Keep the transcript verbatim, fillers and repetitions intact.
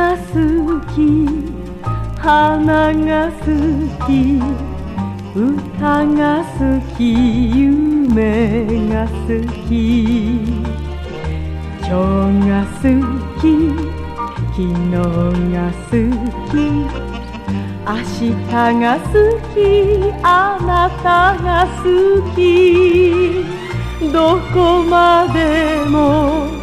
が好き、花が好き、歌が好き、夢が好き、今日が好き、昨日が好き、明日が好き、あなたが好き、どこまでも